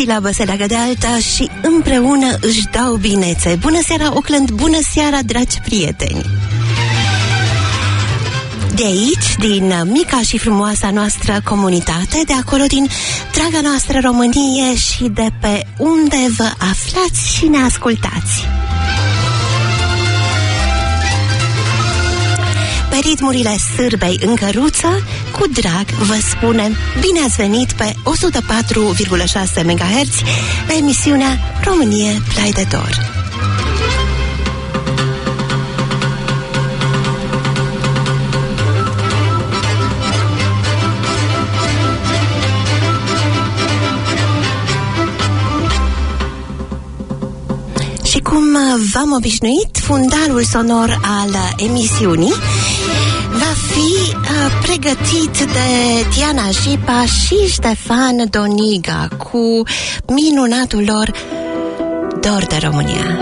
silabă se leagă de alta și împreună își dau binețe. Bună seara, Auckland! Bună seara, dragi prieteni! De aici, din mica și frumoasa noastră comunitate, de acolo din draga noastră Românie și de pe unde vă aflați și ne ascultați. Pe ritmurile sârbei în căruță, cu drag vă spunem bine ați venit pe 104,6 MHz la emisiunea Românie Plai de Dor. Și cum v-am obișnuit, fundalul sonor al emisiunii va fi pregătit de Diana Jipa și Ștefan Doniga cu minunatul lor Dor de România.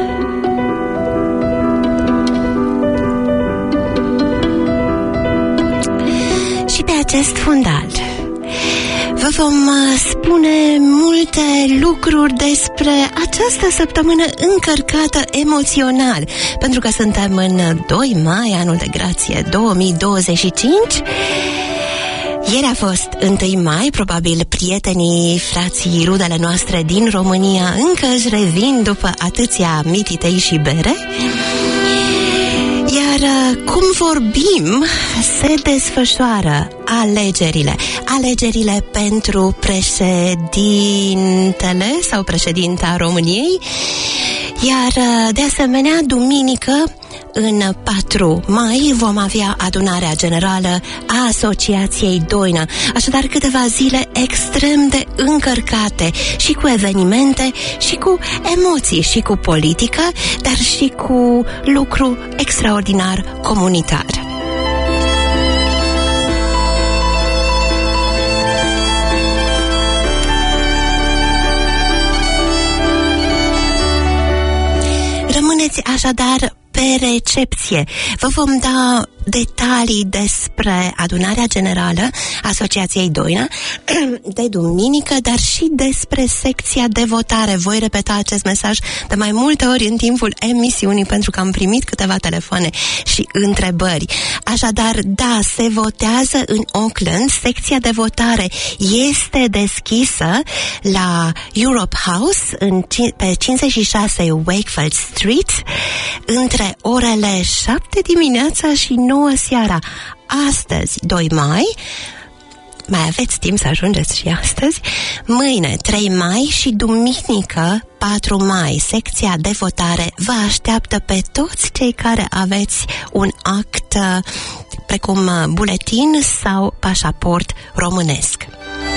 Și pe acest fundal vă vom spune multe lucruri despre această săptămână încărcată emoțional, pentru că suntem în 2 mai, anul de grație 2025. Ieri a fost 1 mai, probabil prietenii, frații, rudele noastre din România încă își revin după atâția mititei și bere. Iar cum vorbim, se desfășoară alegerile pentru președintele sau președinta României. Iar de asemenea, duminică, în 4 mai, vom avea adunarea generală a Asociației Doina. Așadar, câteva zile extrem de încărcate și cu evenimente, și cu emoții, și cu politică, dar și cu lucru extraordinar comunitar. Rămâneți așadar pe recepție. Vă vom da detalii despre adunarea generală Asociației Doina de duminică, dar și despre secția de votare. Voi repeta acest mesaj de mai multe ori în timpul emisiunii, pentru că am primit câteva telefoane și întrebări. Așadar, da, se votează în Auckland. Secția de votare este deschisă la Europe House pe 56 Wakefield Street între orele 7 dimineața și 9 seara. Astăzi, 2 mai, mai aveți timp să ajungeți și astăzi, mâine, 3 mai și duminică, 4 mai, secția de votare vă așteaptă pe toți cei care aveți un act precum buletin sau pașaport românesc.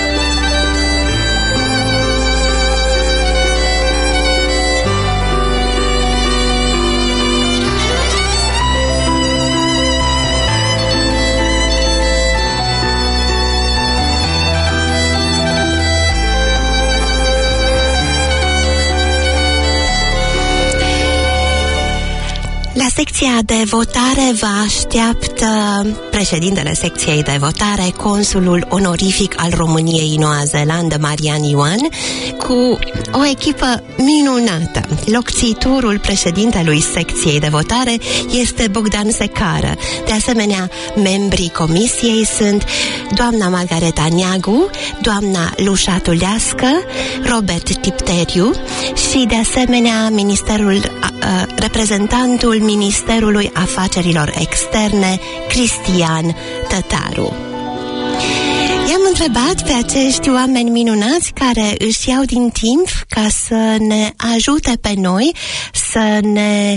La secția de votare vă așteaptă președintele secției de votare, consulul onorific al României în Noua Zeelandă, Marian Ioan, cu o echipă minunată. Locțitorul președintelui secției de votare este Bogdan Secară. De asemenea, membrii comisiei sunt doamna Margareta Neagu, doamna Lușa Tulească, Robert Tipteriu și, de asemenea, reprezentantul Ministerului Afacerilor Externe, Cristian Tătaru. I-am întrebat pe acești oameni minunați care își iau din timp ca să ne ajute pe noi să ne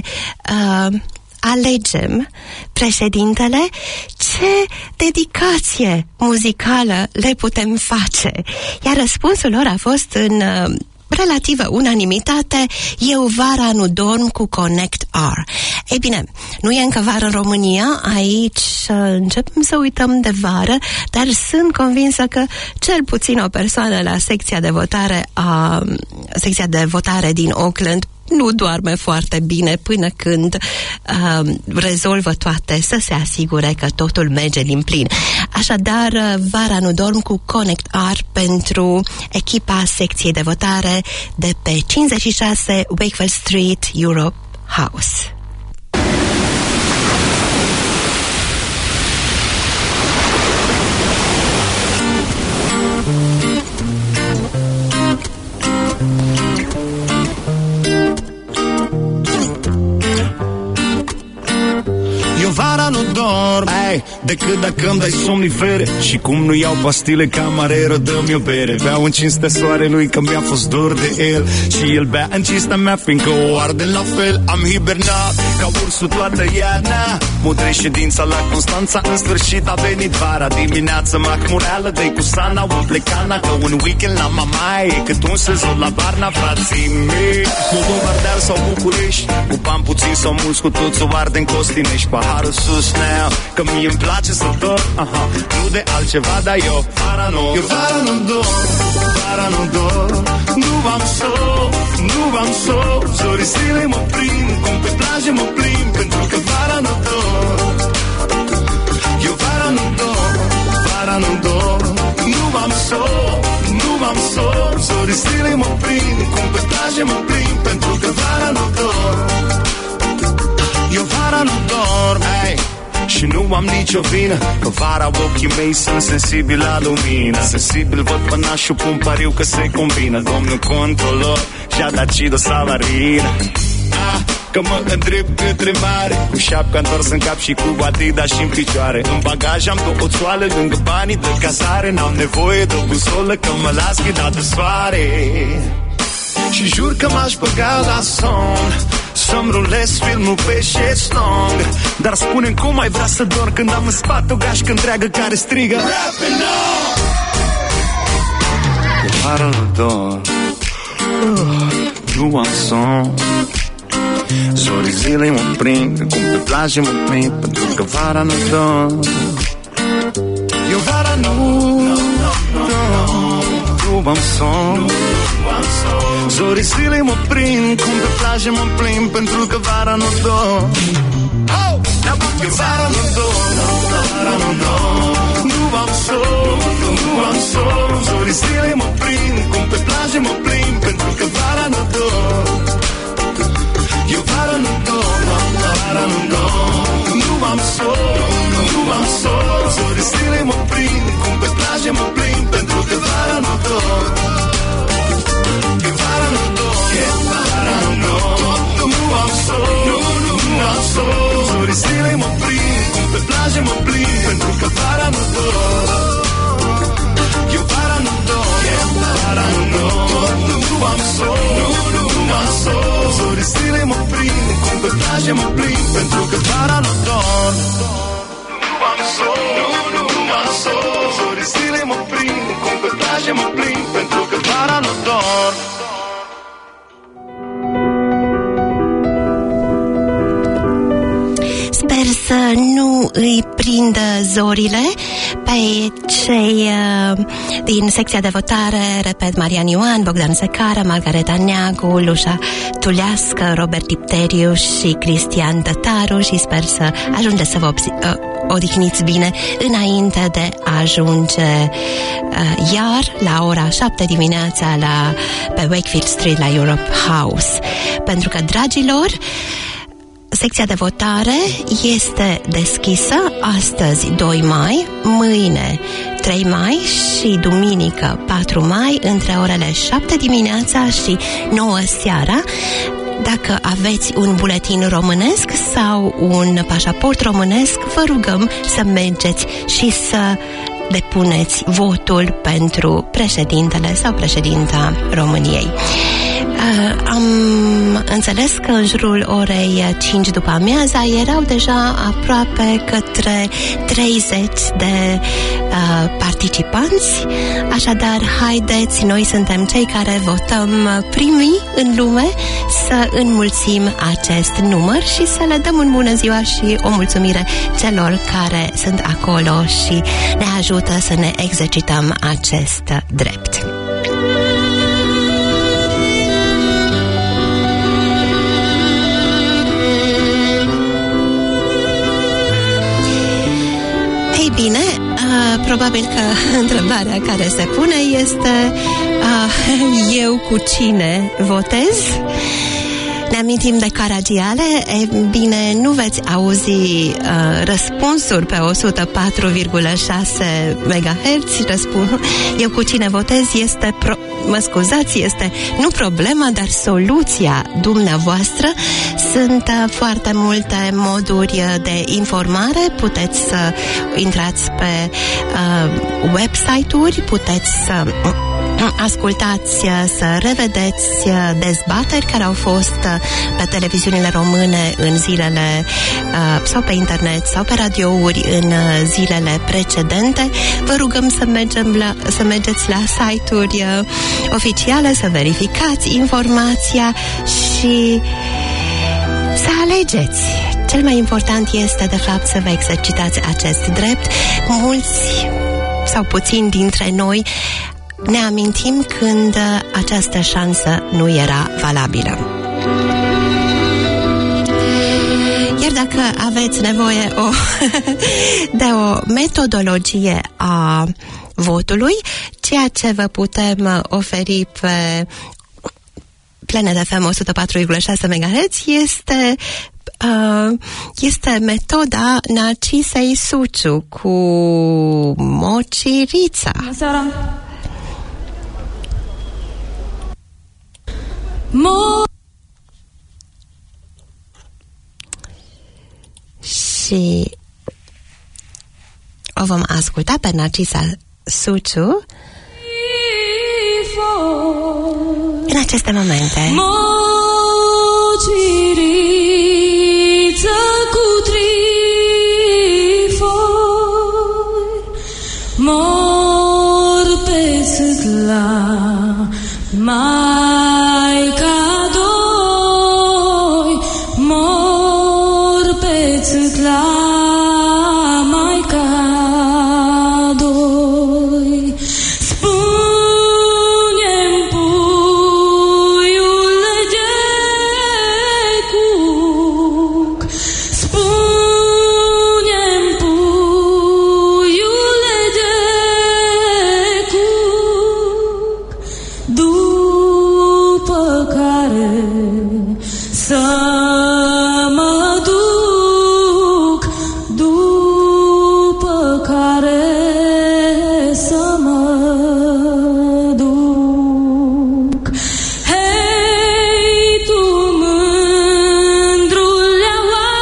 alegem președintele, ce dedicație muzicală le putem face. Iar răspunsul lor a fost în relativă unanimitate: eu vara nu dorm cu Connect R. Ei bine, nu e încă vară în România, aici începem să uităm de vară, dar sunt convinsă că cel puțin o persoană la secția de votare din Auckland nu doarme foarte bine până când rezolvă toate, să se asigure că totul merge din plin. Așadar, Vara nu dorm cu Connect R pentru echipa secției de votare de pe 56 Wakefield Street, Europe House. Vara nu dorm, decât dacă îmi dai somnifere. Și cum nu iau pastile, camareră, dă-mi o bere. Beau în cinstea soarelui că mi-a fost dor de el, și el bea în cinstea mea fiindcă o arde la fel. Am hibernat ca ursul toată iarna, mudrei ședința la Constanța. În sfârșit a venit vara, dimineața macmureală, dă-i cu sana, umple cana, că un weekend la mamaie e cât un sezon la Varna, frații mei. Moldova, Ardeal sau București, cu bani puțin sau mulți, cu toți o arde în Costinești. Paharul sus now, că mie îmi place să dorm, nu de altceva, dar eu vara nu dorm, vara nu dorm. Nu v-am sol, nu v-am sol, zorii zilei mă prind, cum pe plajă mă plimb, pentru că vara nu dorm. Eu vara nu dorm, vara nu dorm. Nu v-am sol, nu v-am sol, zorii zilei mă prind, cum pe plajă mă plimb, pentru că vara nu dorm. Eu vara nu dorm, și nu am nicio vină, că vara ochii mei sunt sensibili la lumină. Sensibil văd pănașul, pun pariu că se combină. Domnul controlor și-a dat Cido Savarina, că mă îndrept către mare, cu șapca întors în cap și cu Adidas și în picioare. În bagaj am două țoale lângă banii de cazare. N-am nevoie de o busolă, că mă las ghidat de soare. Și jur că m-aș băga la somn, să-mi rulez filmul pe șezlong. Dar spune-mi cum ai vrea să dorm când am în spate o gașcă întreagă care strigă Rapping on! Eu vara nu dorm, nu am somn, zorii zilei mă prind, cum pe plajă mă prind, pentru că vara nu dorm. Eu vara nu am somn, zorii zilei mă prind, cum pe plajă mă plimb, pentru că vara nu dorm. Eu vara nu dorm, vara nu dorm. Nu am sol, nu am sol, zorii zilei mă prind, cum pe plajă mă plimb, pentru că vara nu dorm. Eu vara nu dorm, vara nu dorm. Nu am sol, nu am sol, zorii zilei mă prind, cum pe plajă mă plimb, pentru că vara nu dorm. Eu vara nu dorm, vara nu dorm. Nu am sol, nu am sol, zorii zilei mă prind, cum pe plajă mă plimb, pentru că vara nu dorm. Eu vara nu dorm, vara nu dorm. Nu am sol, nu am sol, zorii zilei mă prind, cum pe plajă mă plimb, pentru că vara nu dorm. Nu am sol, nu am sol, zorii zilei mă prind, cum pe plajă mă plimb, pentru că vara nu dorm. Sper să nu îi prindă zorile pe cei din secția de votare, repet, Marian Ioan, Bogdan Secara, Margareta Neagu, Lușa Tulească, Robert Dipteriu și Cristian Tătaru, și sper să ajungeți să vă odihniți bine înainte de a ajunge iar la ora 7 dimineața pe Wakefield Street la Europe House. Pentru că, dragilor, secția de votare este deschisă astăzi 2 mai, mâine 3 mai și duminică 4 mai între orele 7 dimineața și 9 seara. Dacă aveți un buletin românesc sau un pașaport românesc, vă rugăm să mergeți și să depuneți votul pentru președintele sau președinta României. Am înțeles că în jurul orei 5 după amiaza erau deja aproape către 30 de participanți. Așadar, haideți, noi suntem cei care votăm primii în lume, să înmulțim acest număr și să le dăm în bună ziua și o mulțumire celor care sunt acolo și ne ajută să ne exercităm acest drept. bine, probabil că întrebarea care se pune este eu cu cine votez? Ne amintim de Caragiale. E bine, nu veți auzi răspunsuri pe 104,6 MHz. Eu cu cine votez este este nu problema, dar soluția dumneavoastră. Sunt foarte multe moduri de informare. Puteți să intrați pe website-uri, puteți să ascultați, să revedeți dezbateri care au fost pe televiziunile române în zilele sau pe internet sau pe radiouri în zilele precedente. Vă rugăm să mergeți la site-uri oficiale, să verificați informația și să alegeți. Cel mai important este, de fapt, să vă exercitați acest drept. Mulți sau puțini dintre noi ne amintim când această șansă nu era valabilă. Iar dacă aveți nevoie de o metodologie a votului, ceea ce vă putem oferi pe Planet FM 104,6 MHz este metoda Narcisei Suciu cu Mocirița. Și o vom asculta pe Narcisa Suciu în aceste momente. Mociriță cu trifoi, mor pe sâtla Maica doi, mor pe țâtla Maica doi. Spune-mi, puiule de cuc, spune-mi, puiule de cuc, după care să mă duc, după care să mă duc. Hei, tu mândrulea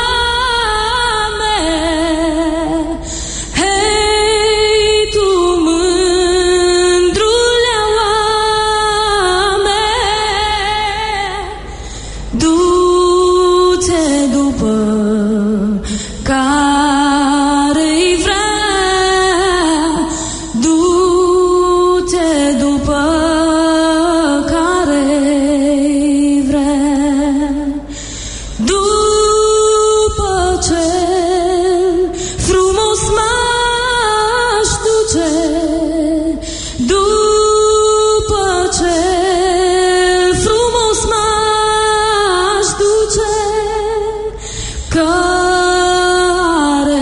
oame, hei, tu mândrulea oame, du-te după care-i vrea, du-te după care-i vrea. După cel frumos m-aș duce, după cel frumos m-aș duce, care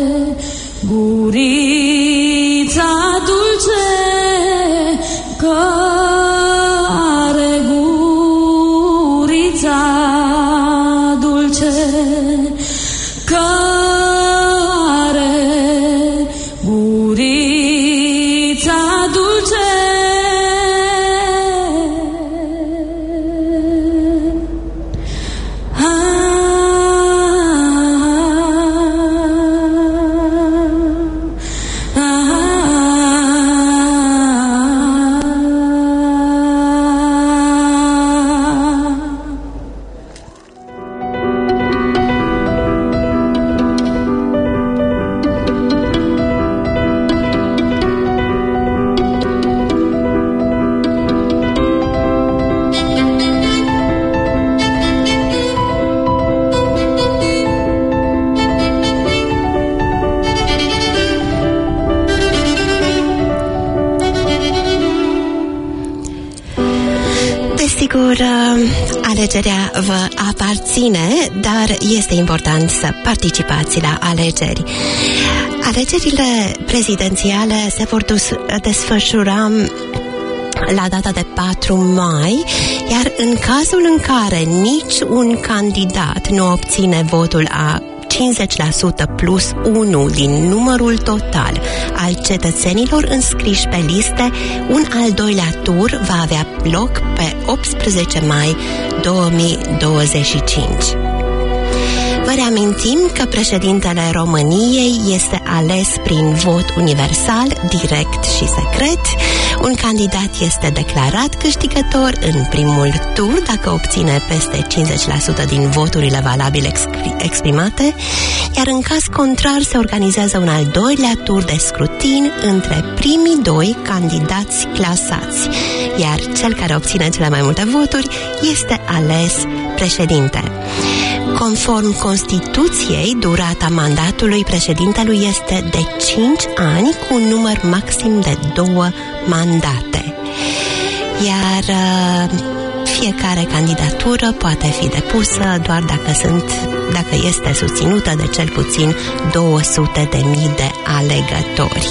gurița dulce, care gurița dulce, care gurița dulce. Desigur, alegerea vă aparține, dar este important să participați la alegeri. Alegerile prezidențiale se vor desfășura la data de 4 mai, iar în cazul în care nici un candidat nu obține votul a 50% plus 1 din numărul total al cetățenilor înscriși pe liste, un al doilea tur va avea loc pe 18 mai 2025. Vă reamintim că președintele României este ales prin vot universal, direct și secret. Un candidat este declarat câștigător în primul tur dacă obține peste 50% din voturile valabile exprimate, iar în caz contrar se organizează un al doilea tur de scrutin între primii doi candidați clasați, iar cel care obține cele mai multe voturi este ales președinte. Conform Constituției, durata mandatului președintelui este de 5 ani cu un număr maxim de 2 mandate. Iar fiecare candidatură poate fi depusă doar dacă este susținută de cel puțin 200.000 de alegători.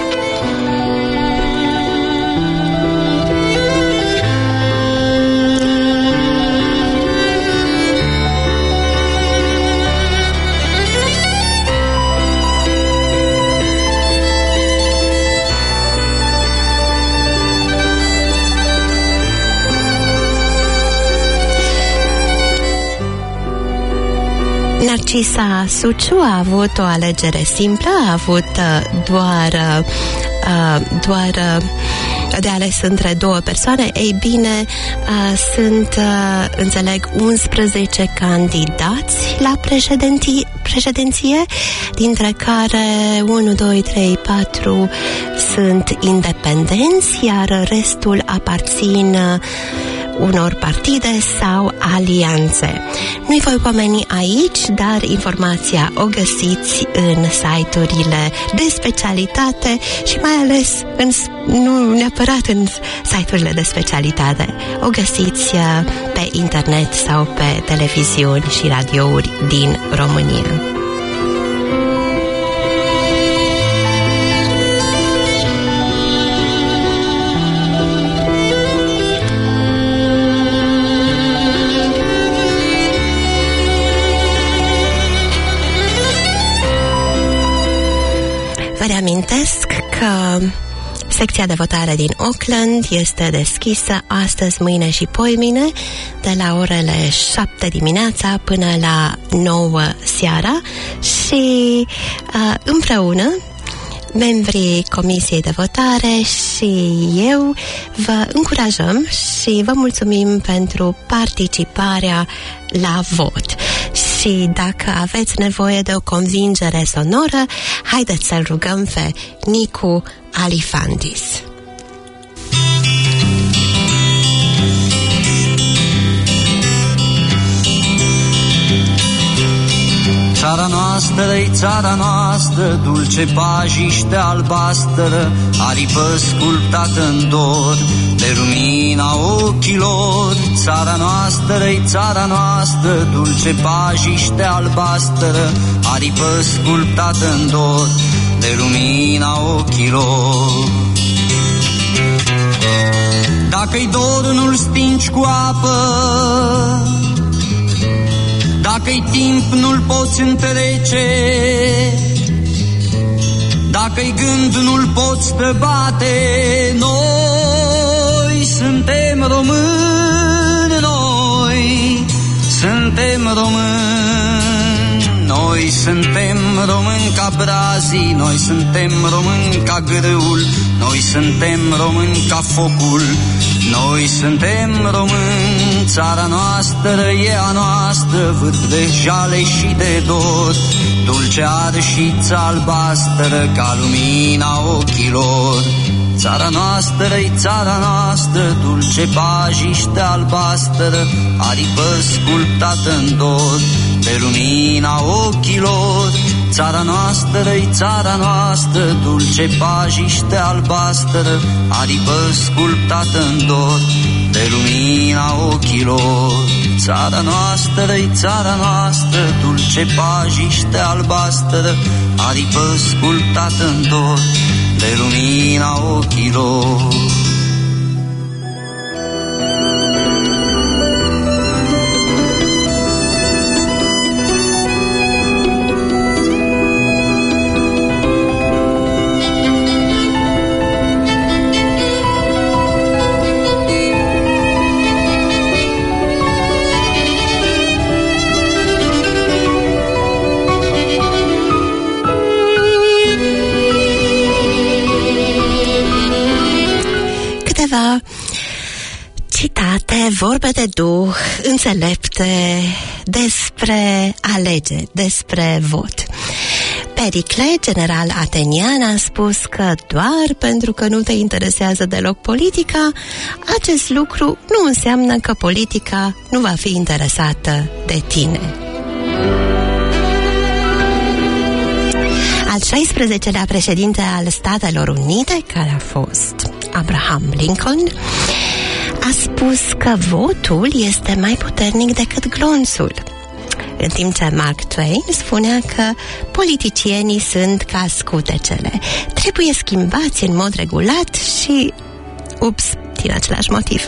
Narcisa Suciu a avut o alegere simplă, a avut doar de ales între două persoane. Ei bine, sunt, înțeleg, 11 candidați la președinție, dintre care 1, 2, 3, 4 sunt independenți, iar restul aparțin unor partide sau alianțe. Nu-i voi pomeni aici, dar informația o găsiți în site-urile de specialitate și mai ales nu neapărat în site-urile de specialitate. O găsiți pe internet sau pe televiziuni și radiouri din România. Reamintesc că secția de votare din Auckland este deschisă astăzi, mâine și poimine de la orele 7 dimineața până la 9 seara și împreună membrii Comisiei de Votare și eu vă încurajăm și vă mulțumim pentru participarea la vot. Și dacă aveți nevoie de o convingere sonoră, haideți să-l rugăm pe Nicu Alifandis. Țara noastră-i țara noastră, dulce pajiște albastră, aripă sculptată în dor de lumina ochilor. Țara noastră-i țara noastră, dulce pajiște albastră, aripă sculptată în dor de lumina ochilor. Dacă-i dor, nu-l stingi cu apă, dacă-i timp, nu-l poți întrece, dacă-i gând, nu-l poți străbate. Noi suntem români, noi suntem români, noi suntem români ca brazii, noi suntem români ca grâul, noi suntem români ca focul, noi suntem români, țara noastră e a noastră, vârf de jale și de dor, dulce arșiță albastră ca lumina ochilor. Țara noastră-i țara noastră, dulce pajiște albastră, aripă sculptată în dor de lumina ochilor. Țara noastră-i țara noastră, dulce pajiște albastră, aripă sculptată în dor de de lumina ochilor. Țara noastră-i țara noastră, dulce pajiște albastră, aripă sculptată în dor de lumina ochilor. Citate, vorbe de duh, înțelepte despre alegeri, despre vot. Pericle, general atenian, a spus că doar pentru că nu te interesează deloc politica, acest lucru nu înseamnă că politica nu va fi interesată de tine. Al 16-lea președinte al Statelor Unite, care a fost Abraham Lincoln, a spus că votul este mai puternic decât glonțul, în timp ce Mark Twain spunea că politicienii sunt ca scutecele, trebuie schimbați în mod regulat și, ups, din același motiv.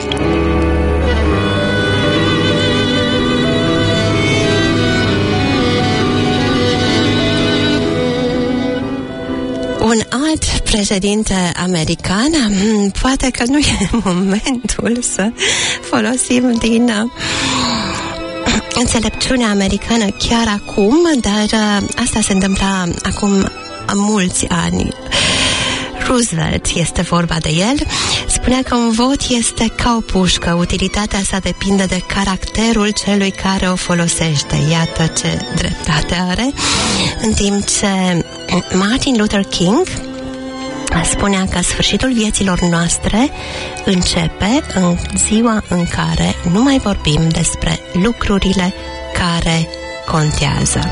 Un alt președinte american, poate că nu e momentul să folosim din înțelepciunea americană chiar acum, dar asta se întâmpla acum mulți ani. Roosevelt, este vorba de el, spunea că un vot este ca o pușcă, utilitatea sa depinde de caracterul celui care o folosește. Iată ce dreptate are. În timp ce Martin Luther King spunea că sfârșitul vieților noastre începe în ziua în care nu mai vorbim despre lucrurile care contează.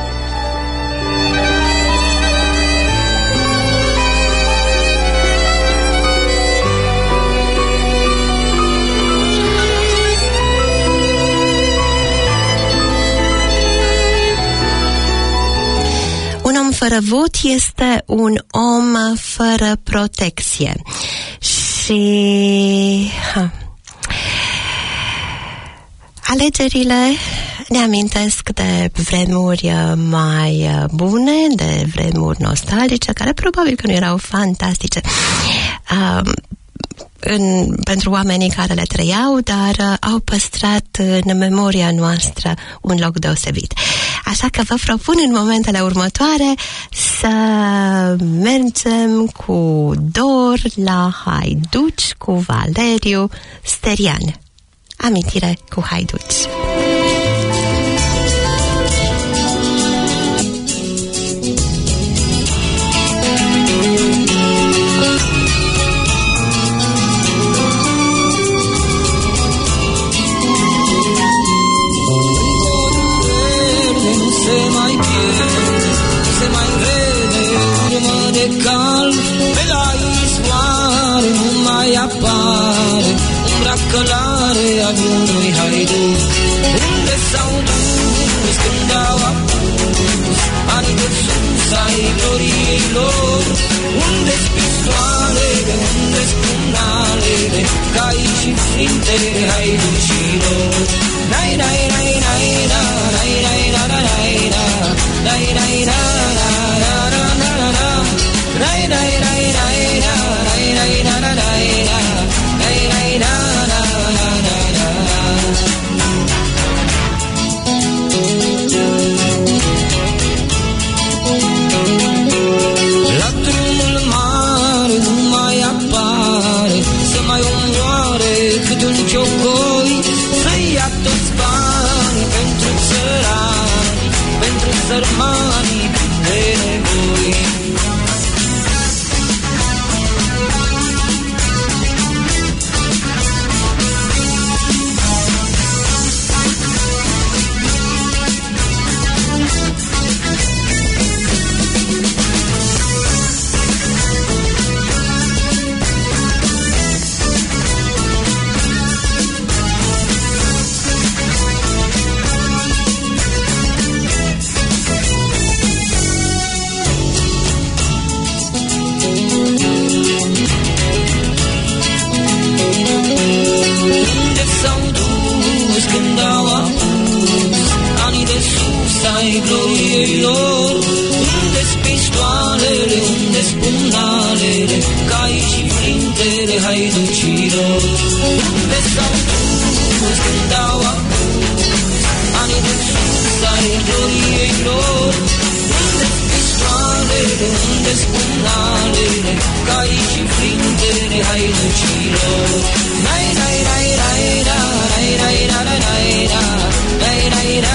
Un om fără vot este un om fără protecție. Și alegerile ne amintesc de vremuri mai bune, de vremuri nostalgice, care probabil că nu erau fantastice pentru oamenii care le trăiau, dar au păstrat în memoria noastră un loc deosebit. Așa că vă propun în momentele următoare să mergem cu dor la Haiduci cu Valeriu Sterian. Amintire cu Haiduci. Pe la izvoare nu mai apare umbra călare a unui haiduc. Unde s-au dus când au apus anii de sus ai gloriei lor? Unde-s pistoalele, unde-s pumnalele, cai și frintele haiducilor? Nai, nai, nai, nai, nai, nai, nai, nai, nai, nai, nai, nai, Rai rai rai rai rai rai rai rai rai rai rai La drumul mare nu mai apare să mai omoare cât un ciocoi, să ia toți banii pentru țărani, pentru sărmanii de nevoi. ei lor? Unde-s pistoalele, unde-s pumnalele, cai și frintele haiducilor? Unde s-au dus când au apus anii de sus ai gloriei lor? Unde-s pistoalele, unde-s pumnalele, cai și frintele haiducilor? Rai, rai, rai, rai, rai, rai, rai, rai, rai, rai, rai, rai,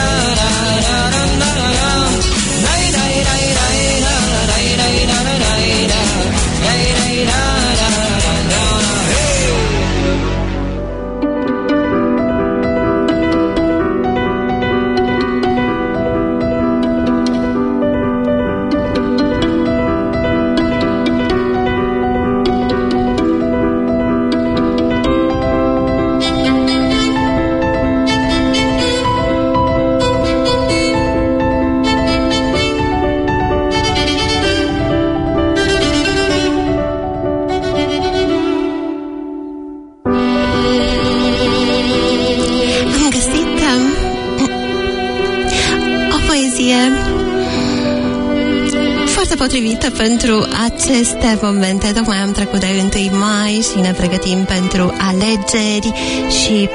potrivită pentru aceste momente. Tocmai am trecut de 1 mai și ne pregătim pentru alegeri și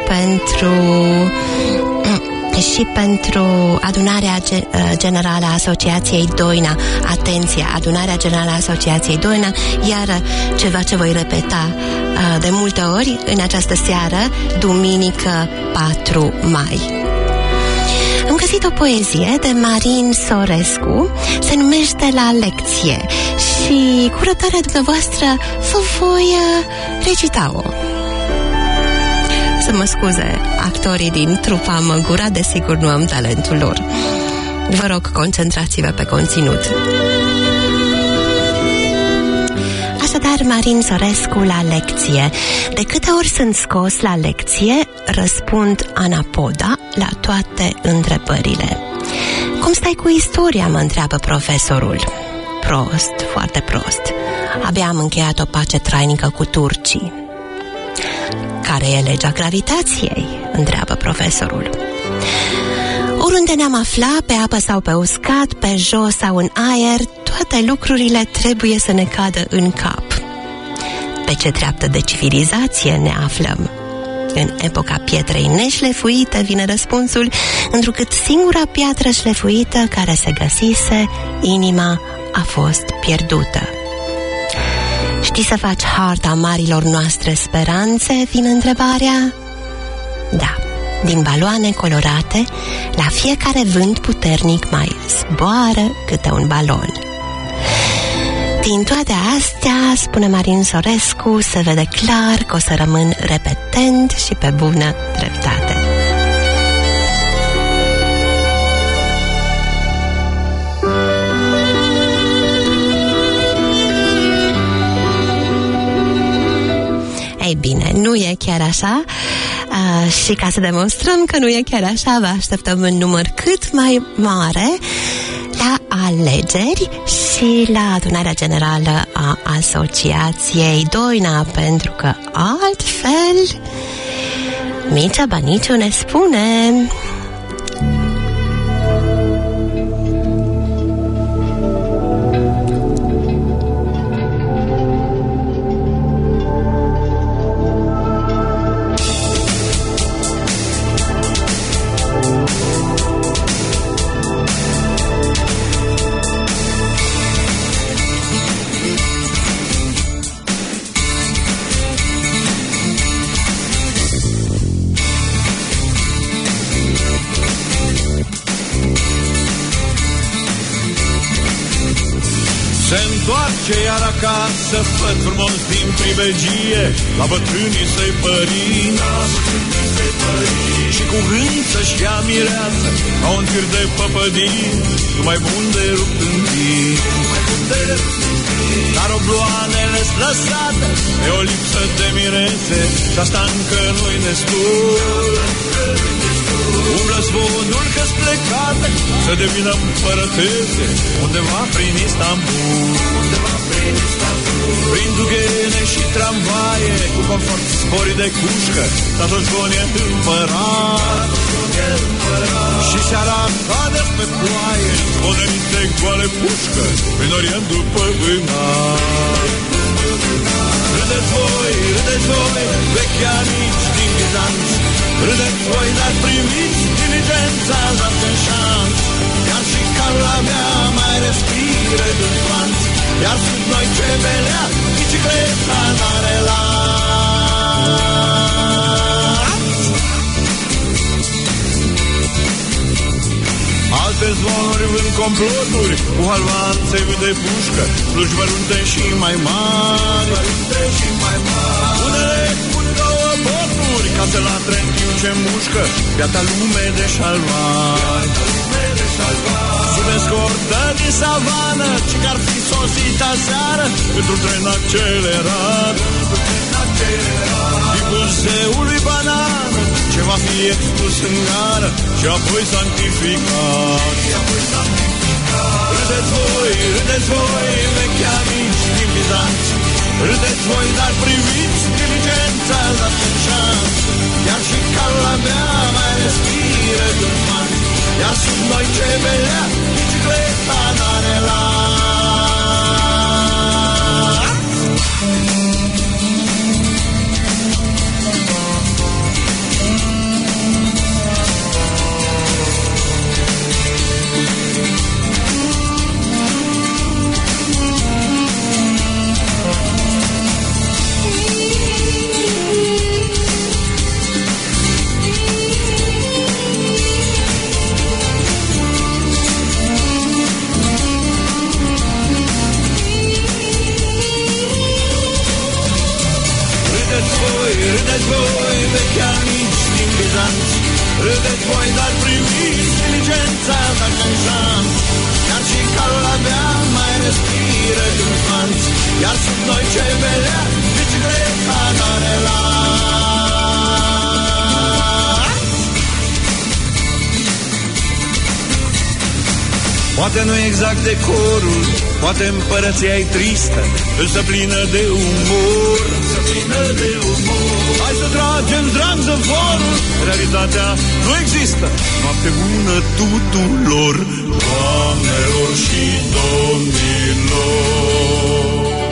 pentru adunarea generală a Asociației Doina. Atenție, adunarea generală a Asociației Doina, iar ceva ce voi repeta de multe ori în această seară, duminică 4 mai. Am găsit o poezie de Marin Sorescu, se numește La lecție și cu răbdarea dumneavoastră vă voi recita-o. Să mă scuze actorii din trupa Măgura, desigur nu am talentul lor. Vă rog, concentrați-vă pe conținut. Așadar, Marin Sorescu, La lecție. De câte ori sunt scos la lecție, răspund anapoda la toate întrebările. Cum stai cu istoria, mă întreabă profesorul. Prost, foarte prost. Abia am încheiat o pace trainică cu turcii. Care e legea gravitației? Întreabă profesorul. Oriunde ne-am aflat, pe apă sau pe uscat, pe jos sau în aer, toate lucrurile trebuie să ne cadă în cap. Pe ce treaptă de civilizație ne aflăm? În epoca pietrei neșlefuite, vine răspunsul, întrucât singura piatră șlefuită care se găsise, inima a fost pierdută. Știi să faci harta marilor noastre speranțe? Vine întrebarea. Da, din baloane colorate, la fiecare vânt puternic mai zboară câte un balon. Din toate astea, spune Marin Sorescu, se vede clar că o să rămân repetent și pe bună dreptate. Ei bine, nu e chiar așa. Și ca să demonstrăm că nu e chiar așa, vă așteptăm în număr cât mai mare la alegeri și la adunarea generală a Asociației Doina, pentru că altfel Micea Baniciu ne spune... Ce iar acasă, făt frumos din pribegie, la bătrânii săi părinți, și cuvânt să-și ia mireasă, ca un tir de păpădii, mai bun de rupt în tii. Dar obloanele-s lăsate, e o lipsă de mirese, și asta încă nu-i destul. Umblă zvonul că-s plecate să devină împărătese undeva prin Istanbul. Prin dughene și tramvaie, cu confort sporii de cușcă, dar tot zvon e împărat. Și seara cade pe ploaie, zvonărițe goale pușcă, prin orient după vânat. Râdeți voi, vechi amici din Bizanț, râdeți voi, dar primiți diligența dată în șanț. Iar și Carla mea mai respiră din flanț, iar sub noi ce belea, bicicleta n-are lanț. Alte zvonuri vând comploturi, cu halvanțe de pușcă, sluși mărunte și mai mari. Unele pun două boturi, ca să latre în timp ce mușcă, piata lume de șalvari. Sub escortă din savană, ci că-ar fi sosit aseară, într-un tren accelerat. Tipul zeului banană, ce va fi expus în gară și apoi sanctificat. Râdeți voi, vechi amici din Bizanț, râdeți voi, dar priviți diligența dată în șanț. Iar și Carla mea mai respiră din flanț, iar sub noi ce belea, bicicleta n-are lanț. Râdeți voi, vechi amici din Bizanț, râdeți voi, dar priviți diligența dacă în șanț. Iar și Carla mea mai respiră din flanț, iar sub noi ce belea, bicicleta n-are lanț. Poate nu exact decorul, poate împărăția-i tristă, însă plină de umor. Hai să tragem zăvorul, realitatea nu există. Noapte bună tuturor, doamnelor și domnilor.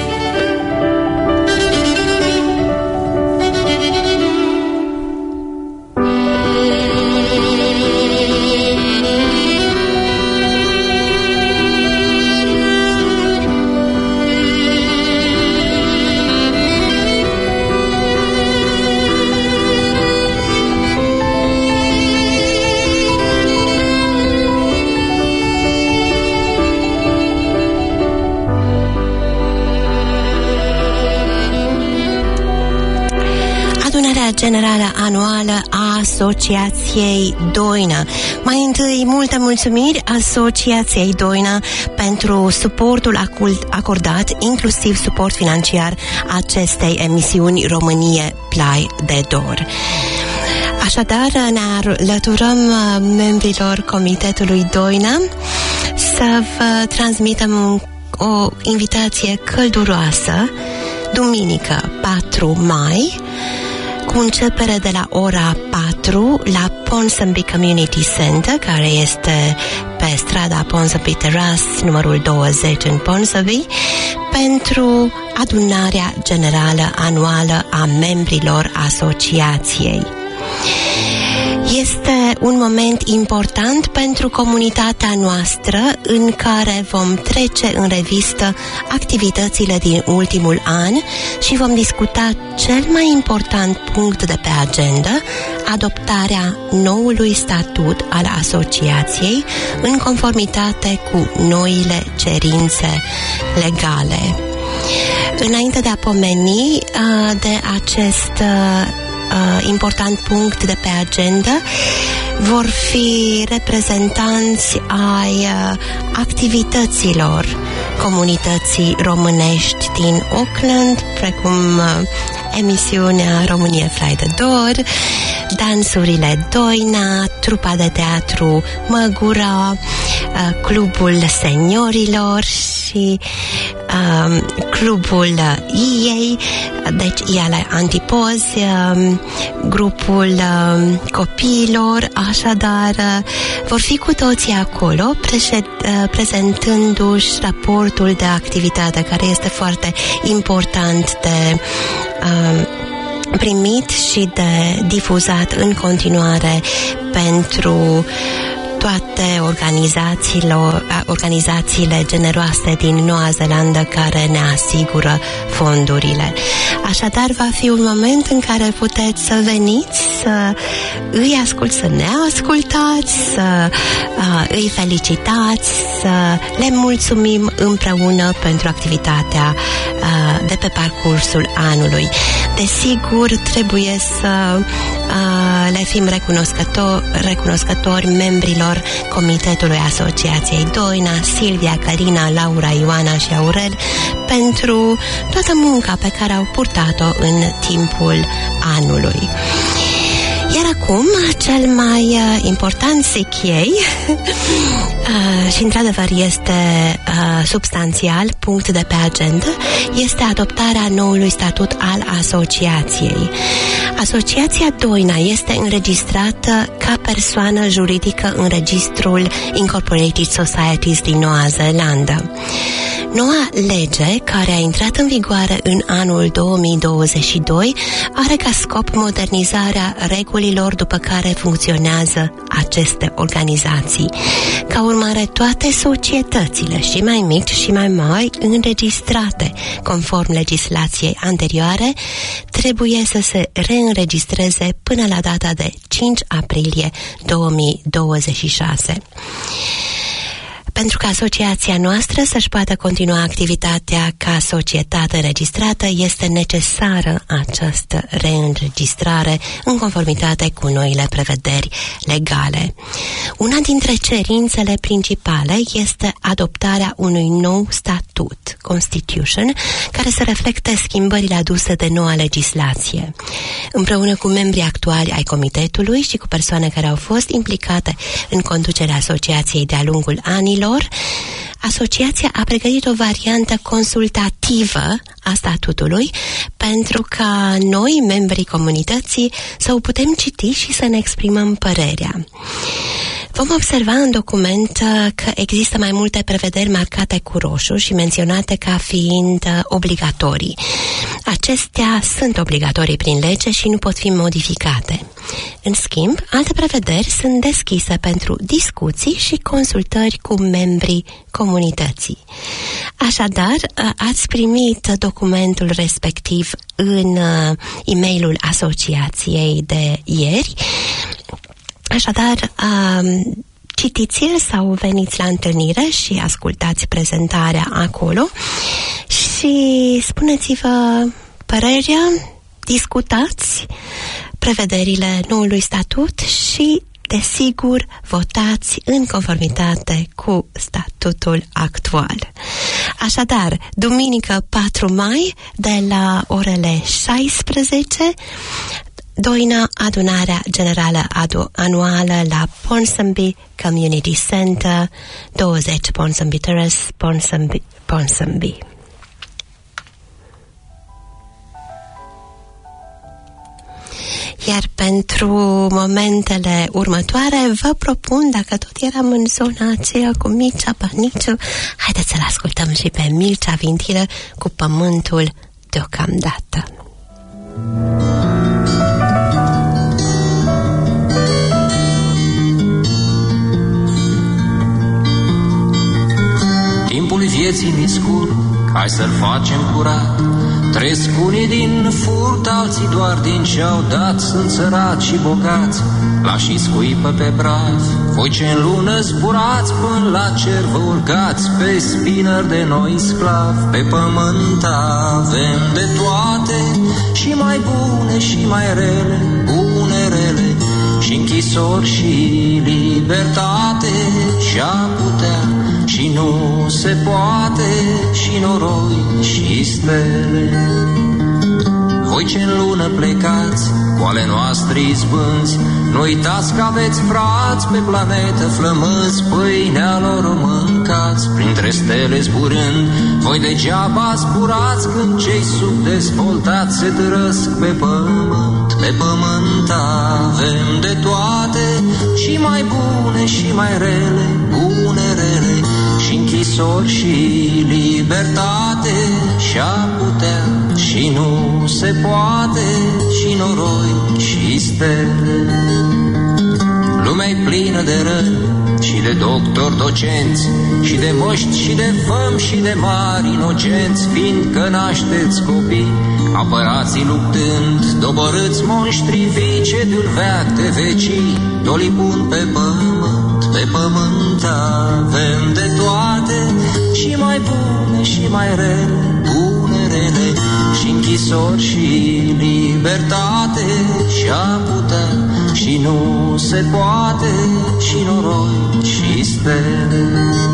Generală anuală a Asociației Doina. Mai întâi, multe mulțumiri Asociației Doina pentru suportul acordat, inclusiv suport financiar acestei emisiuni Românie Plai de Dor. Așadar, ne alăturăm membrilor Comitetului Doina să vă transmitem o invitație călduroasă, duminică 4 mai, cu începere de la ora 4 la Ponsonby Community Center, care este pe strada Ponsonby Terrace, numărul 20 în Ponsonby, pentru adunarea generală anuală a membrilor asociației. Este un moment important pentru comunitatea noastră, în care vom trece în revistă activitățile din ultimul an și vom discuta cel mai important punct de pe agenda, adoptarea noului statut al asociației în conformitate cu noile cerințe legale. Înainte de a pomeni de acest important punct de pe agenda, vor fi reprezentanți ai activităților comunității românești din Auckland, precum emisiunea România Plai de Dor, dansurile Doina, trupa de teatru Măgura, clubul seniorilor și clubul Iei, deci Iale Antipozi, grupul copiilor, așadar vor fi cu toții acolo prezentându-și raportul de activitate, care este foarte important de primit și de difuzat în continuare pentru toate organizațiile generoase din Noua Zeelandă care ne asigură fondurile. Așadar, va fi un moment în care puteți să veniți, să îi ascultați, să ne ascultați, să îi felicitați, să le mulțumim împreună pentru activitatea de pe parcursul anului. Desigur, trebuie să le fim recunoscători membrilor Comitetului Asociației Doina, Silvia, Carina, Laura, Ioana și Aurel, pentru toată munca pe care au purtat-o în timpul anului. Iar acum, cel mai important, zic ei, și într-adevăr este substanțial, punct de pe agenda, este adoptarea noului statut al asociației. Asociația Doina este înregistrată ca persoană juridică în registrul Incorporated Societies din Noua Zeelandă. Noua lege, care a intrat în vigoare în anul 2022, are ca scop modernizarea regulilor după care funcționează aceste organizații. Ca urmare, toate societățile, și mai mici și mai mari, înregistrate conform legislației anterioare, trebuie să se reînregistreze până la data de 5 aprilie 2026. Pentru ca asociația noastră să-și poată continua activitatea ca societate înregistrată, este necesară această reînregistrare în conformitate cu noile prevederi legale. Una dintre cerințele principale este adoptarea unui nou statut, Constitution, care să reflecte schimbările aduse de noua legislație. Împreună cu membrii actuali ai comitetului și cu persoane care au fost implicate în conducerea asociației de-a lungul anilor, asociația a pregătit o variantă consultativă a statutului pentru ca noi, membrii comunității, să o putem citi și să ne exprimăm părerea. Vom observa în document că există mai multe prevederi marcate cu roșu și menționate ca fiind obligatorii. Acestea sunt obligatorii prin lege și nu pot fi modificate. În schimb, alte prevederi sunt deschise pentru discuții și consultări cu membrii comunității. Așadar, ați primit documentul respectiv în e-mailul asociației de ieri. Așadar, citiți-l sau veniți la întâlnire și ascultați prezentarea acolo și spuneți-vă părerea, discutați prevederile noului statut și, desigur, votați în conformitate cu statutul actual. Așadar, duminică 4 mai, de la orele 16, Doina, adunarea generală anuală la Ponsonby Community Center, 20 Ponsonby Terrace, Ponsonby. Iar pentru momentele următoare vă propun, dacă tot eram în zona aceea cu Mircea Baniciu, haideți să-l ascultăm și pe Mircea Vintilă cu Pământul deocamdată. Timpul vieții mi scurt, hai să-l facem curat. Trăiesc unii din furt, alții doar din ce-au dat. Sunt săraci și bogați, lași scuipă pe braț. Voi ce-n lună zburați, până la cer vă urcați. Pe spinări de noi sclavi, pe pământ avem de toate. Și mai bune și mai rele, bune, rele, și închisori și libertate. Și-a putea și nu se poate, și noroi și stele. voi ce în lună plecați, cu ale noastre izbânzi, nu uitați că aveți frați pe planetă flămânzi, pâinea lor o mâncați, printre stele zburând, voi degeaba zburați când cei subdezvoltați se târăsc pe pământ. Pe pământ avem de toate, și mai bune și mai rele, bune, rele, și închisori și libertate, și-a putea și nu se poate, și noroi și stele. Lumea-i plină de răni și de doctori docenți, și de măști și de făm și de mari inocenți, fiindcă nașteți copii, apărați-i luptând, doborâți monștri vii ce de-un veac de vecii, doli pun pe pământ. Pe pământ avem de toate, și mai bune și mai rele, bune, rele, și închisori și libertate, și-a putea și nu se poate, și noroi și stele.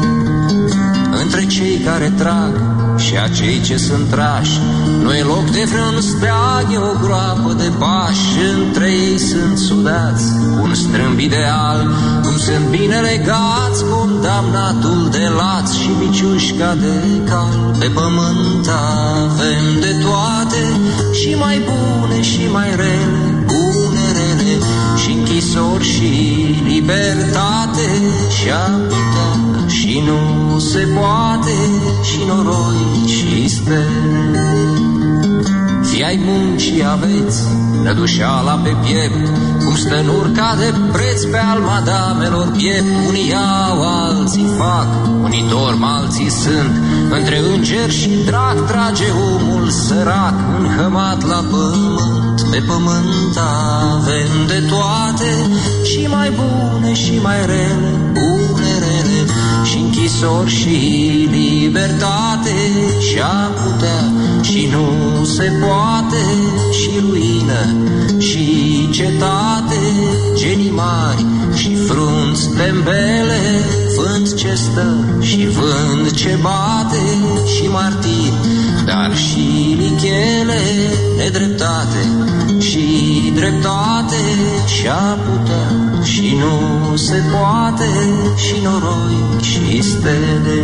Între cei care trag și acei ce sunt trași, nu e loc de vreun steag, e o groapă de pași, între ei sunt sudați cu un strâmb ideal, cum sunt bine legați, condamnatul de laț și miciușca de cal. Pe pământ avem de toate, și mai bune și mai rele, bune, rele, și închisori și libertate, și-a putea și nu se poate, și noroi și stele. Fii ai muncii aveți, nădușeala pe piept, cum stă în urca de preț pe al madamelor piept. Unii iau, alții fac, unii dorm, alții sunt, între înger și drac trage omul sărac, înhămat la pământ. Pe pământ avem de toate, și mai bune și mai rele, bune, rele, și închisori și libertate, și-a putea și nu se poate, și ruină și cetate, genii mari și frunți tembele, vânt ce stă și vânt ce bate, și martiri, dar și lichele, nedreptate și dreptate, și-a putea și nu se poate, și noroi și stele.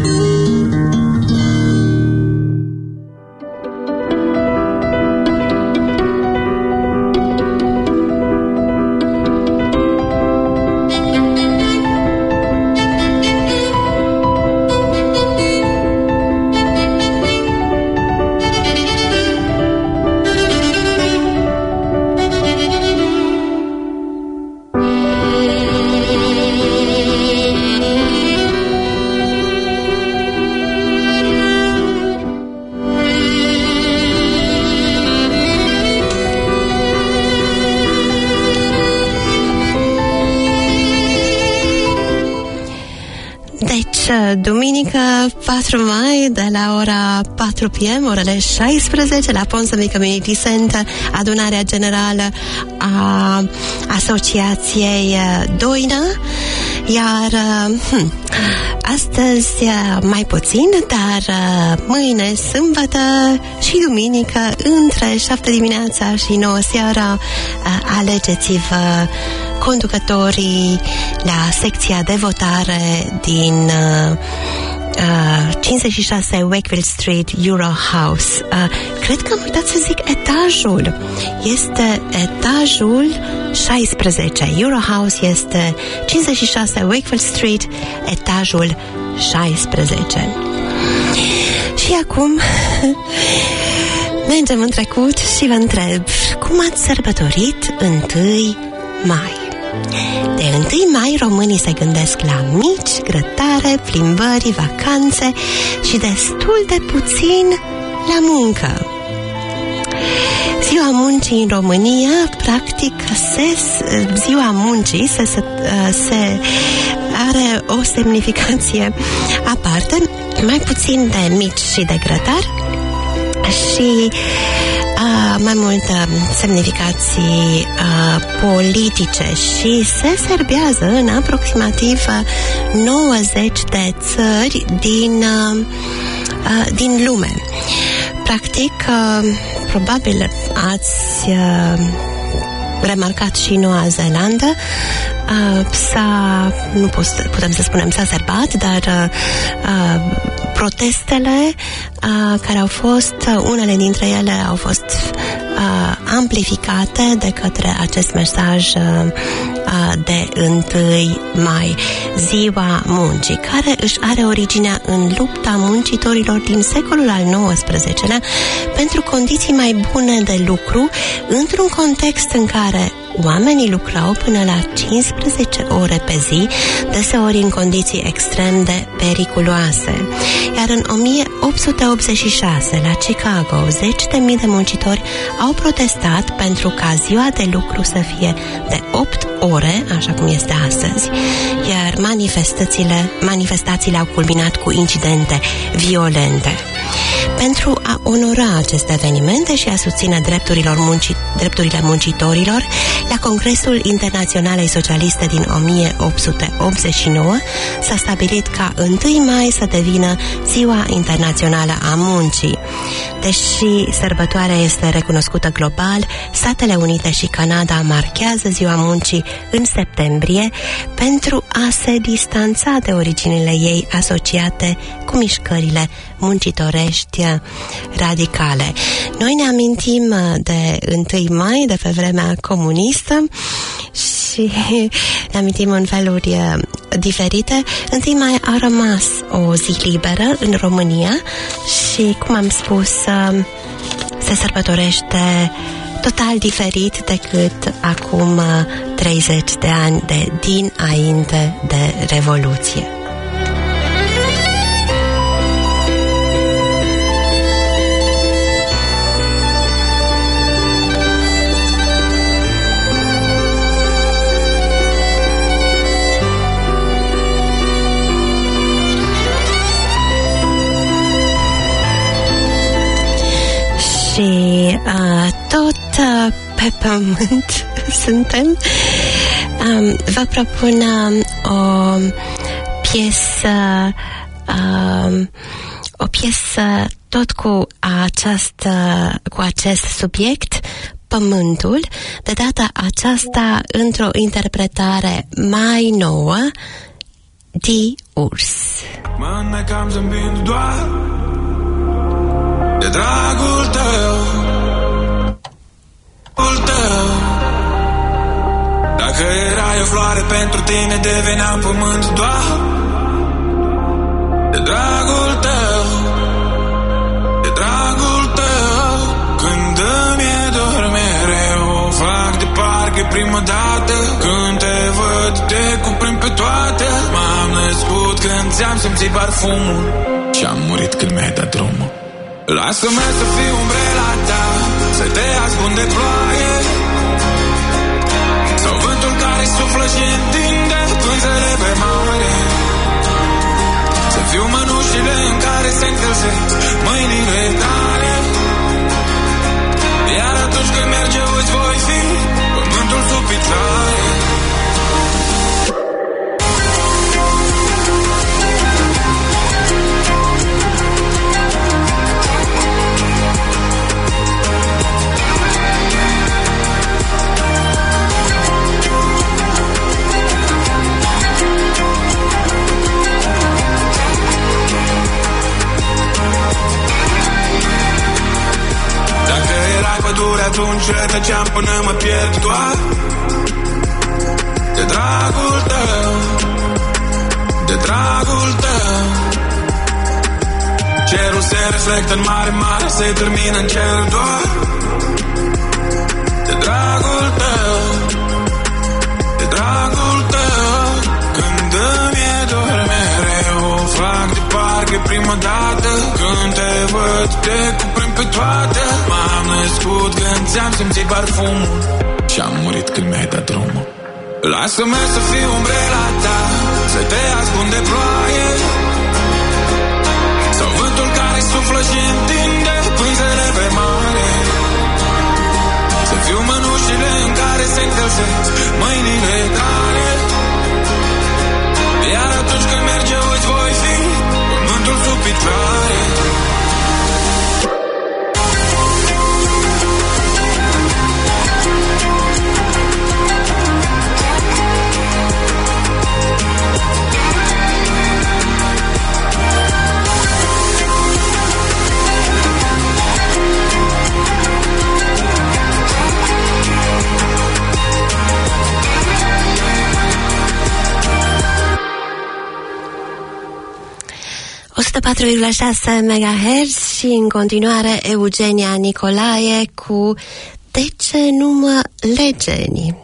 Duminică 4 mai de la ora 4 p.m. orele 16 la Ponsonby Community Center, adunarea generală a Asociației Doina, iar astăzi mai puțin, dar mâine, sâmbătă și duminică între 7 dimineața și 9 seara alegeți-vă conducătorii la secția de votare din 56 Wakefield Street, Euro House. Cred că am uitat să zic etajul. Este etajul 16. Euro House este 56 Wakefield Street, etajul 16. Și acum mergem în trecut și vă întreb, cum ați sărbătorit 1 mai? De 1 mai românii se gândesc la mici, grătare, plimbări, vacanțe și destul de puțin la muncă. Ziua muncii în România, practic, ziua muncii se are o semnificație aparte, mai puțin de mici și de grătari și mai multe semnificații politice și se serbează în aproximativ 90 de țări din lume. Practic, probabil ați remarcat și Noua Zeelandă, nu putem să spunem s-a serbat, dar protestele care au fost, unele dintre ele au fost amplificate de către acest mesaj de 1 mai, Ziua Muncii, care își are originea în lupta muncitorilor din secolul al XIX-lea pentru condiții mai bune de lucru, într-un context în care oamenii lucrau până la 15 ore pe zi, deseori în condiții extrem de periculoase. Iar în 1886, la Chicago, 10.000 de muncitori au protestat pentru ca ziua de lucru să fie de 8 ore, așa cum este astăzi, iar manifestațiile au culminat cu incidente violente. Pentru a onora aceste evenimente și a susține drepturile muncitorilor, la Congresul Internaționalei Socialiste din 1889 s-a stabilit ca 1 mai să devină Ziua Internațională a Muncii. Deși sărbătoarea este recunoscută global, Statele Unite și Canada marchează Ziua Muncii în septembrie pentru a se distanța de originile ei asociate cu mișcările muncitorești radicale. Noi ne amintim de 1 mai, de pe vremea comunistă, și ne amintim în feluri diferite. 1 mai a rămas o zi liberă în România și, cum am spus, se sărbătorește total diferit decât acum 30 de ani dinainte de Revoluție. Și tot pe pământ suntem. Vă propun o piesă tot cu acest subiect, pământul, de data aceasta într-o interpretare mai nouă, de Urs. Mă înnecam zâmbind doar de dragul tău, Dacă erai o floare pentru tine, deveneam pământ doar de dragul tău, de dragul tău. Când îmi e dor mereu, o fac de parcă prima dată. Când te văd, te cuprind pe toate. M-am născut când ți-am simțit parfumul și am murit când mi-ai dat drumul. Lasă-mă să fiu umbrela ta, să te ascund de ploaie, sau vântul care suflă și întinde pânzele pe mare. Să fiu mănușile în care se încălzesc mâinile tale, iar atunci când merge îți voi fi pământul sub picioare. Atunci rătăceam până mă pierd doar de dragul tău, de dragul tău. Cerul se reflectă în mare, mare se termină în cer doar de dragul tău, de dragul tău. Când îmi e dor mereu, o fac de parcă prima dată. Când te văd, te cuprind pe toate. M-am născut când ți-am simțit parfumul și am murit când mi-ai dat drumul. Lasă-mă să fiu umbrela ta, să te ascund de ploaie, sau vântul care suflă și întinde pânzele pe mare. Să fiu mănușile în care se încălzesc mâinile tale, iar atunci când merge îți voi fi pământul sub picioare. MHz și în continuare Eugenia Nicolae cu De ce nu mă legeni?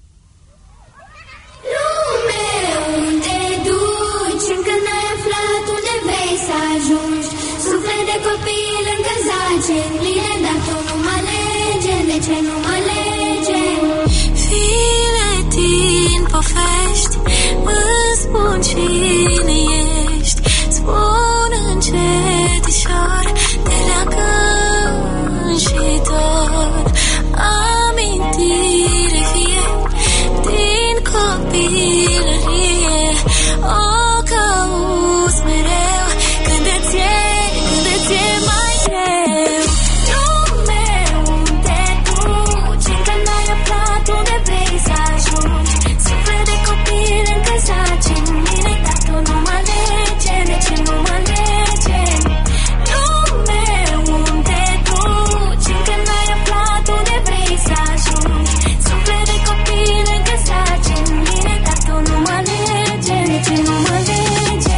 Lume, unde duci? Încă n-ai aflat unde vrei să ajungi. Suflet de copil încă zace în pline, dar tu nu mă alege. De ce nu mă alege? File din povești îmi spun cine ești. Spun încetișor, te leagă și dor. Amintire vie din copilărie, o cauți mereu când îți e mai greu. Lume, unde duci? Încă n-ai aflat unde vrei să ajungi. Suflet de copil încă zace în mine, dar tu nu mă alege. De ce nu mă alege? Lume, unde duci? Încă n-ai aflat unde vrei să ajungi. Suflet de copil încă zace în mine, dar tu nu mă alege. De ce nu mă alege?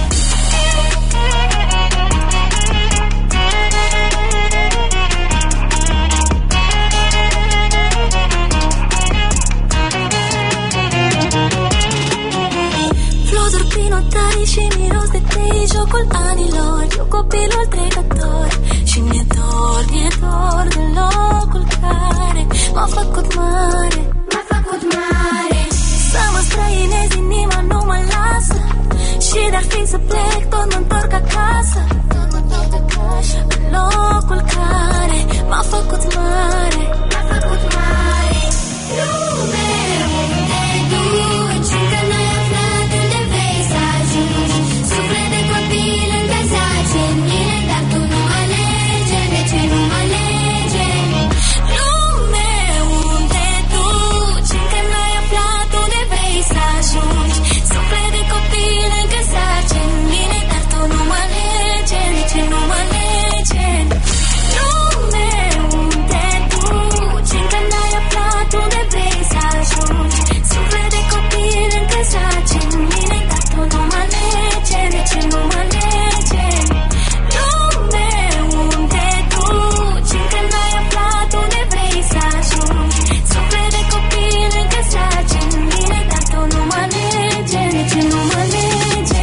Floturi prin odaie și miros de tei, jocul anilor. Eu copilul trecător și mi-e dor de locul care m-a făcut mare. M-a făcut mare. Să mă străinez, inima nu mă lasă. Și de-ar fi să plec, tot mă-ntorc acasă. În locul care m-a făcut mare. M-a făcut mare. Lume, unde duci? Încă n-ai aflat unde vrei să ajungi. Suflet de copil încă zace în mine, dar tu nu mă alege. De ce nu mă alege? Lume, unde duci? Încă n-ai aflat unde vrei să ajungi. Suflet de copil încă zace în mine, dar tu nu mă alege. De ce nu mă alege? Lume, unde duci? Încă n-ai aflat unde vrei să ajungi. Suflet de copil încă zace în mine, dar tu nu mă alege. De ce nu mă alege? Lume, unde duci? Încă n-ai aflat unde vrei să ajungi. Suflet de copil încă zace în mine, dar tu nu mă alege. De ce nu mă alege?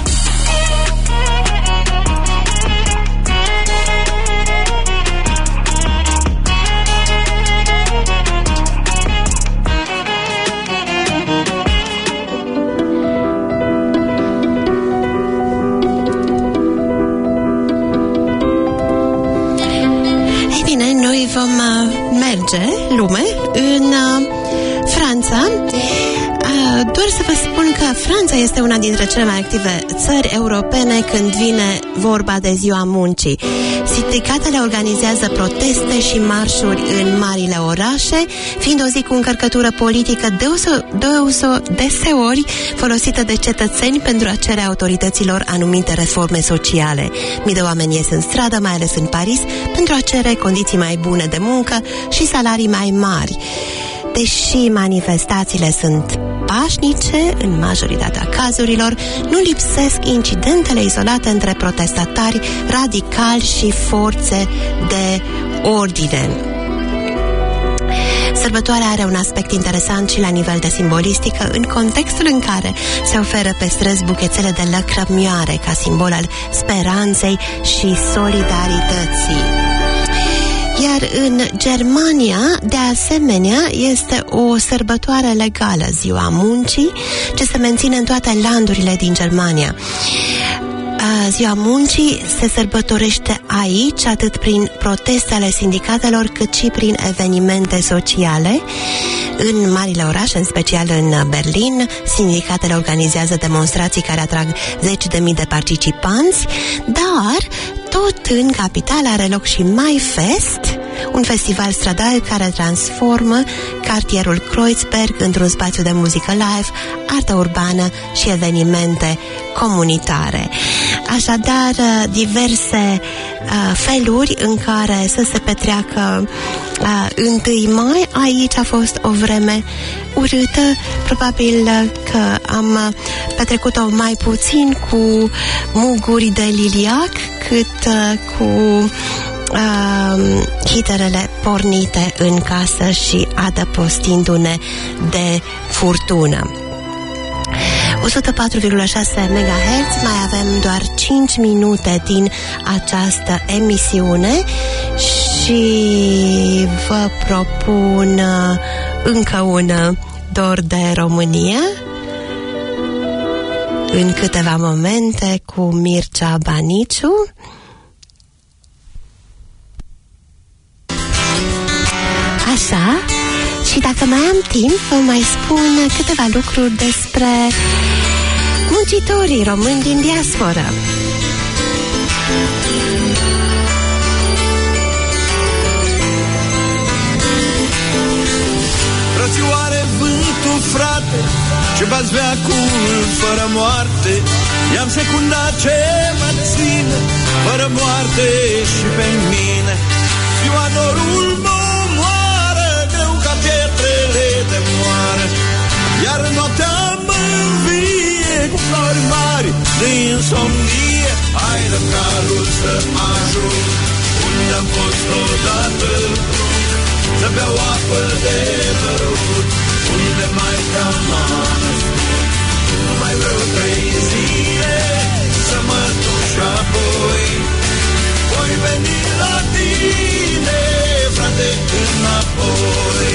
Ei bine, noi vom merge, lume, în Franța. Doar să vă spun că Franța este una dintre cele mai active țări europene când vine vorba de Ziua Muncii. Sindicatele organizează proteste și marșuri în marile orașe, fiind o zi cu încărcătură politică deseori folosită de cetățeni pentru a cere autorităților anumite reforme sociale. Mii de oameni ies în stradă, mai ales în Paris, pentru a cere condiții mai bune de muncă și salarii mai mari. Deși manifestațiile sunt pașnice, în majoritatea cazurilor, nu lipsesc incidentele izolate între protestatari radicali și forțe de ordine. Sărbătoarea are un aspect interesant și la nivel de simbolistică, în contextul în care se oferă pe străzi buchețele de lăcrămioare ca simbol al speranței și solidarității. Iar în Germania, de asemenea, este o sărbătoare legală, Ziua Muncii, ce se menține în toate landurile din Germania. Ziua Muncii se sărbătorește aici atât prin proteste ale sindicatelor, cât și prin evenimente sociale. În marile orașe, în special în Berlin, sindicatele organizează demonstrații care atrag 10.000 de participanți, dar tot în capitală are loc și Mai Fest, un festival stradal care transformă cartierul Kreuzberg într-un spațiu de muzică live, artă urbană și evenimente comunitare. Așadar, diverse feluri în care să se petreacă 1 mai. Aici a fost o vreme urâtă, probabil că am petrecut-o mai puțin cu muguri de liliac cât cu hiterele pornite în casă și adăpostindu-ne de furtună. 104,6 MHz, mai avem doar 5 minute din această emisiune și vă propun încă un dor de România în câteva momente cu Mircea Baniciu. Așa, și dacă mai am timp, vă mai spun câteva lucruri despre muncitorii români din diasporă. Frățioare, vântul, frate, ce bați veacul fără moarte, i-am secundat ce mă ține, fără moarte și pe mine. Ziua dorul mă moară, greu ca pietrele de moară, iar noaptea mă învie cu flori mari de insomnie. Hai de calul să ajung unde am fost odată, să beau apă de bărut, unde mai camană. Nu mai vreau 3 zile să mă duc și apoi voi veni la tine, frate, înapoi.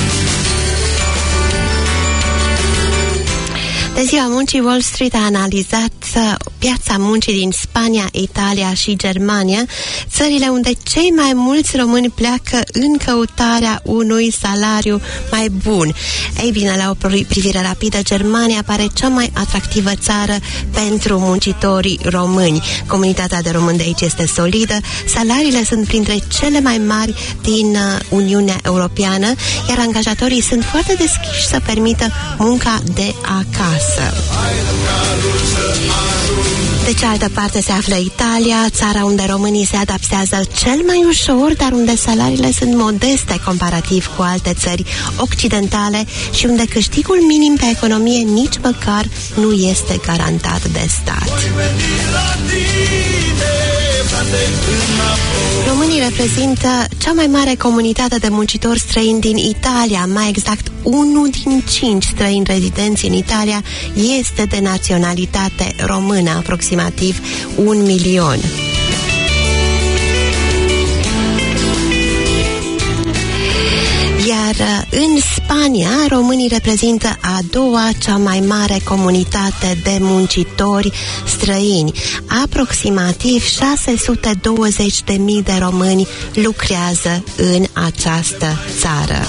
De ziua muncii, Wall Street a analizat piața muncii din Spania, Italia și Germania, țările unde cei mai mulți români pleacă în căutarea unui salariu mai bun. Ei bine, la o privire rapidă, Germania pare cea mai atractivă țară pentru muncitorii români. Comunitatea de români de aici este solidă, salariile sunt printre cele mai mari din Uniunea Europeană, iar angajatorii sunt foarte deschiși să permită munca de acasă. De cealaltă parte se află Italia, țara unde românii se adaptează cel mai ușor, dar unde salariile sunt modeste comparativ cu alte țări occidentale și unde câștigul minim pe economie nici măcar nu este garantat de stat. Românii reprezintă cea mai mare comunitate de muncitori străini din Italia, mai exact 1 din 5 străini rezidenți în Italia este de naționalitate română, aproximativ 1 milion. Iar în Spania, românii reprezintă a doua cea mai mare comunitate de muncitori străini. Aproximativ 620.000 de români lucrează în această țară.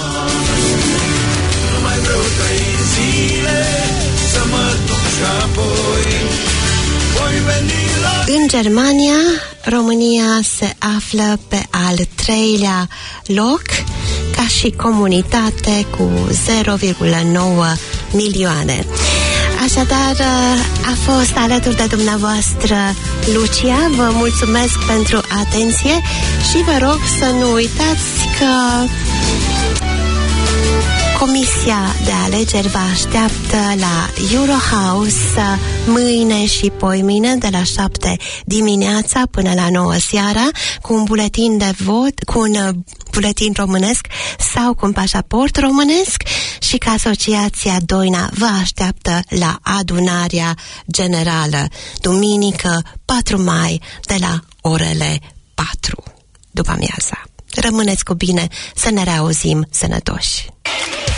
În Germania, România se află pe al 3-lea loc ca și comunitate cu 0,9 milioane. Așadar, a fost alături de dumneavoastră Lucia. Vă mulțumesc pentru atenție și vă rog să nu uitați că Comisia de alegeri vă așteaptă la Eurohouse mâine și poimâine de la 7 dimineața până la 9 seara cu un buletin de vot, cu un buletin românesc sau cu un pașaport românesc și că Asociația Doina vă așteaptă la adunarea generală duminică 4 mai de la orele 4 după amiaza. Rămâneți cu bine, să ne reauzim sănătoși!